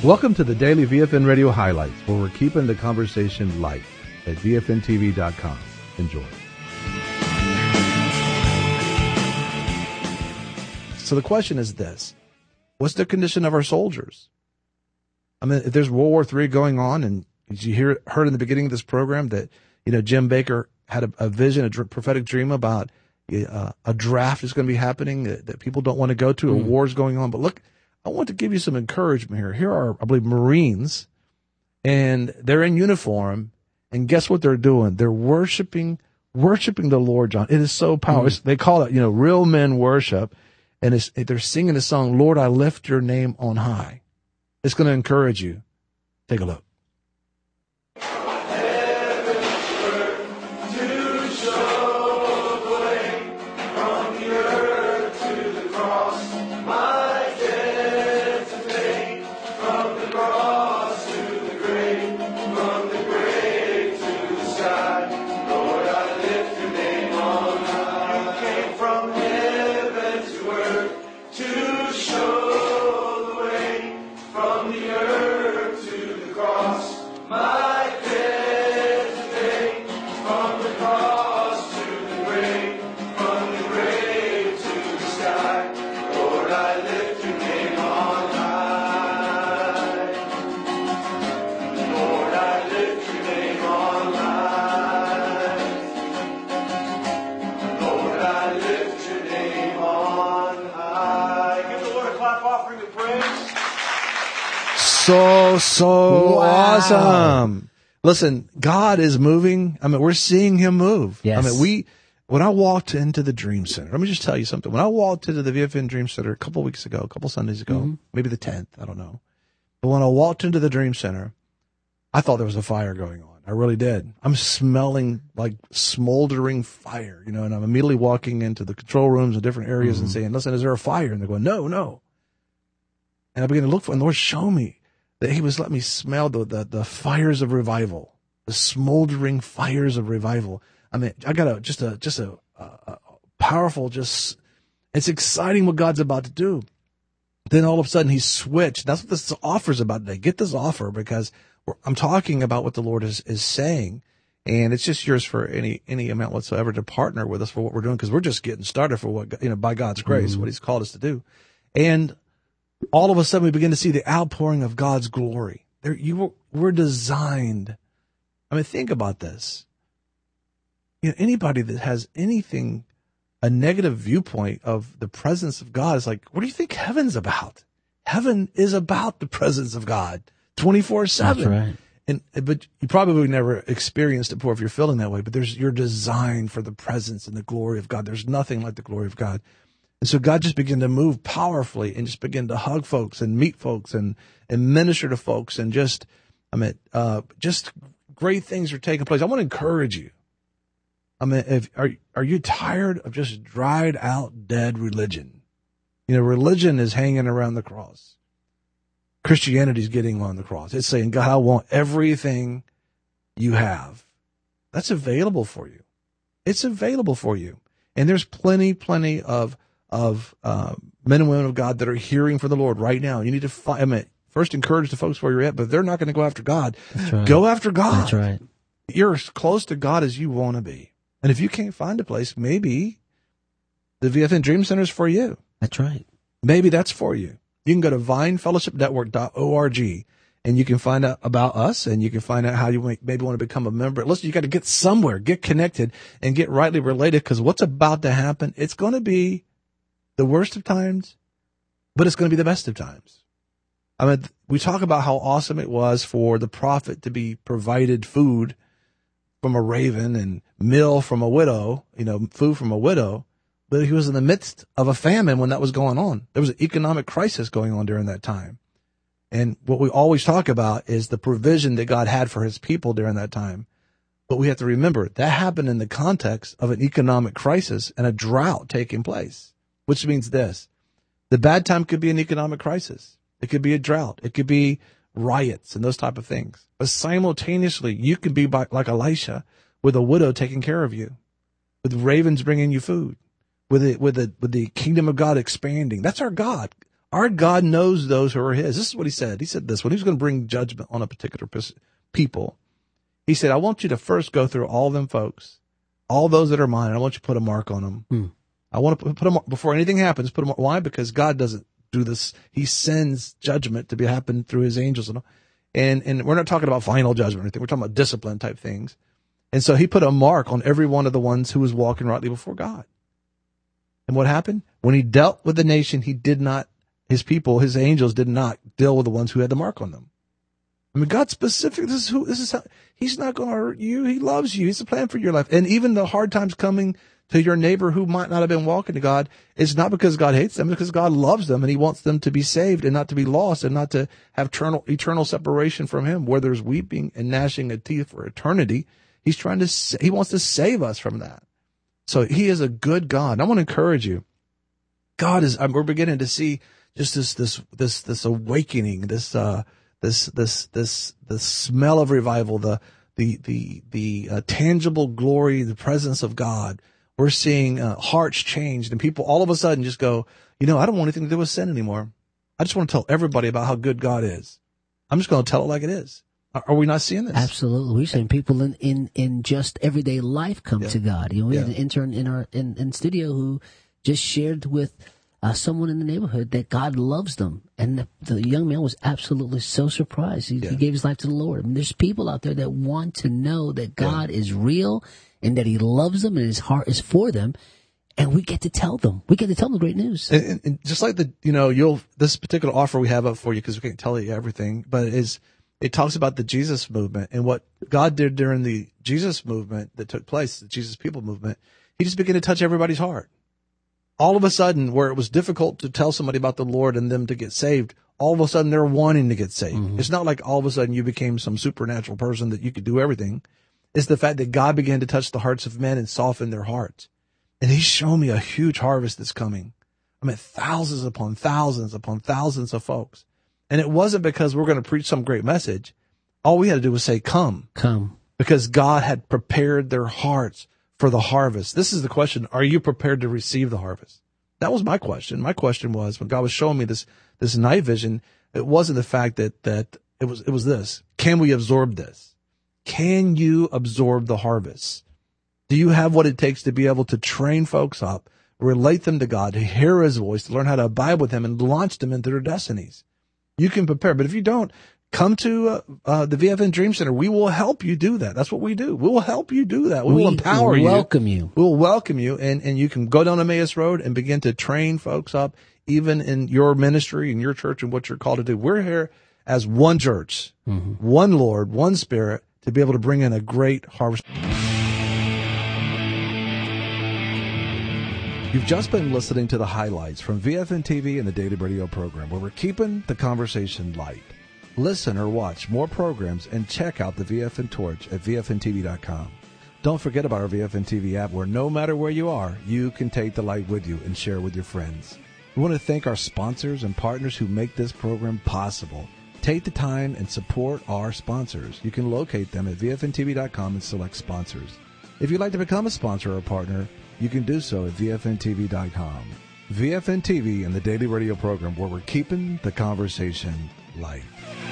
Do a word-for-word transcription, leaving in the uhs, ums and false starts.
Welcome to the Daily V F N Radio Highlights, where we're keeping the conversation light at V F N T V dot com. Enjoy. So the question is this: what's the condition of our soldiers? I mean, if there's World War Three going on, and you hear heard in the beginning of this program that, you know, Jim Baker had a, a vision, a dr- prophetic dream about uh, a draft is going to be happening that, that people don't want to go to, mm. a war's going on. But look, I want to give you some encouragement here. Here are, I believe, Marines, and they're in uniform, and guess what they're doing? They're worshiping, worshiping the Lord, John. It is so powerful. Mm. They call it, you know, real men worship, and it's, they're singing the song, Lord, I lift your name on high. It's going to encourage you. Take a look. So, so wow. Awesome. Listen, God is moving. I mean, we're seeing him move. Yes. I mean, we, when I walked into the Dream Center, let me just tell you something. When I walked into the V F N Dream Center a couple of weeks ago, a couple Sundays ago, mm-hmm. maybe the tenth, I don't know. But when I walked into the Dream Center, I thought there was a fire going on. I really did. I'm smelling like smoldering fire, you know, and I'm immediately walking into the control rooms and different areas mm-hmm. and saying, listen, is there a fire? And they're going, no, no. And I began to look for it, and the Lord showed me that he was letting me smell the, the, the fires of revival, the smoldering fires of revival. I mean, I got a, just a, just a, a, a powerful, just, it's exciting what God's about to do. Then all of a sudden he switched. That's what this offer is about today. Get this offer, because we're, I'm talking about what the Lord is, is saying. And it's just yours for any, any amount whatsoever to partner with us for what we're doing. Cause we're just getting started for what, you know, by God's grace, mm-hmm. what he's called us to do. And all of a sudden we begin to see the outpouring of God's glory. There, you were, we're designed. I mean, think about this. You know, anybody that has anything, a negative viewpoint of the presence of God is like, what do you think heaven's about? Heaven is about the presence of God twenty-four seven. That's right. And, but you probably never experienced it before if you're feeling that way, but there's, you're designed for the presence and the glory of God. There's nothing like the glory of God. And so God just began to move powerfully and just begin to hug folks and meet folks and, and minister to folks. And just, I mean, uh, just great things are taking place. I want to encourage you. I mean, if, are, are you tired of just dried out dead religion? You know, religion is hanging around the cross. Christianity is getting on the cross. It's saying, God, I want everything you have. That's available for you. It's available for you. And there's plenty, plenty of of uh, men and women of God that are hearing from the Lord right now. You need to find, I mean, first encourage the folks where you're at, but they're not going to go after God. That's right. Go after God. That's right. You're as close to God as you want to be. And if you can't find a place, maybe the V F N Dream Center is for you. That's right. Maybe that's for you. You can go to vine fellowship network dot org and you can find out about us, and you can find out how you may, maybe want to become a member. Listen, you got to get somewhere, get connected, and get rightly related, because what's about to happen, it's going to be the worst of times, but it's going to be the best of times. I mean, we talk about how awesome it was for the prophet to be provided food from a raven and meal from a widow, you know, food from a widow, but he was in the midst of a famine when that was going on. There was an economic crisis going on during that time. And what we always talk about is the provision that God had for his people during that time. But we have to remember that happened in the context of an economic crisis and a drought taking place. Which means this: the bad time could be an economic crisis. It could be a drought. It could be riots and those type of things. But simultaneously, you can be by, like Elisha, with a widow taking care of you, with ravens bringing you food, with it, with the with the kingdom of God expanding. That's our God. Our God knows those who are his. This is what he said. He said this when he was going to bring judgment on a particular people. He said, I want you to first go through all them folks, all those that are mine, and I want you to put a mark on them. Hmm. I want to put, put a mark, before anything happens, put a mark. Why? Because God doesn't do this. He sends judgment to be happen through his angels. And, and, and we're not talking about final judgment or anything. We're talking about discipline type things. And so he put a mark on every one of the ones who was walking rightly before God. And what happened? When he dealt with the nation, he did not, his people, his angels did not deal with the ones who had the mark on them. I mean, God's specific. This is who, this is how, he's not going to hurt you. He loves you. He's a plan for your life. And even the hard times coming to your neighbor who might not have been walking to God, it's not because God hates them, it's because God loves them and he wants them to be saved and not to be lost and not to have eternal, eternal separation from him, where there's weeping and gnashing of teeth for eternity. He's trying to, he wants to save us from that. So he is a good God. And I want to encourage you. God is, we're beginning to see just this, this, this, this awakening, this, uh, This, this, this, the smell of revival, the, the, the, the uh, tangible glory, the presence of God. We're seeing uh, hearts changed and people all of a sudden just go, you know, I don't want anything to do with sin anymore. I just want to tell everybody about how good God is. I'm just going to tell it like it is. Are, are we not seeing this? Absolutely. We're seeing people in, in, in just everyday life come Yeah. to God. You know, we Yeah. had an intern in our, in, in studio who just shared with Uh, someone in the neighborhood that God loves them. And the, the young man was absolutely so surprised. He, Yeah. he gave his life to the Lord. I mean, there's people out there that want to know that God yeah. is real and that he loves them and his heart is for them. And we get to tell them. We get to tell them the great news. And, and, and just like the, you know, you'll, this particular offer we have up for you, because we can't tell you everything, but it is, it talks about the Jesus movement and what God did during the Jesus movement that took place, the Jesus people movement. He just began to touch everybody's heart. All of a sudden, where it was difficult to tell somebody about the Lord and them to get saved, all of a sudden they're wanting to get saved. Mm-hmm. It's not like all of a sudden you became some supernatural person that you could do everything. It's the fact that God began to touch the hearts of men and soften their hearts. And he's shown me a huge harvest that's coming. I mean, thousands upon thousands upon thousands of folks. And it wasn't because we're going to preach some great message. All we had to do was say, come. Come. Because God had prepared their hearts for the harvest. This is the question. Are you prepared to receive the harvest? That was my question. My question was, when God was showing me this, this night vision, it wasn't the fact that, that it was, it was this. Can we absorb this? Can you absorb the harvest? Do you have what it takes to be able to train folks up, relate them to God, to hear his voice, to learn how to abide with him and launch them into their destinies? You can prepare, but if you don't, come to uh, uh, the V F N Dream Center. We will help you do that. That's what we do. We will help you do that. We, we will empower you. welcome you. We will welcome you, and, and you can go down Emmaus Road and begin to train folks up, even in your ministry, in your church, and what you're called to do. We're here as one church, mm-hmm. one Lord, one Spirit, to be able to bring in a great harvest. You've just been listening to the highlights from V F N T V and the Daily Radio program, where we're keeping the conversation light. Listen or watch more programs and check out the V F N Torch at V F N T V dot com. Don't forget about our V F N T V app, where no matter where you are, you can take the light with you and share with your friends. We want to thank our sponsors and partners who make this program possible. Take the time and support our sponsors. You can locate them at V F N T V dot com and select sponsors. If you'd like to become a sponsor or a partner, you can do so at V F N T V dot com. V F N T V and the Daily Radio program, where we're keeping the conversation light.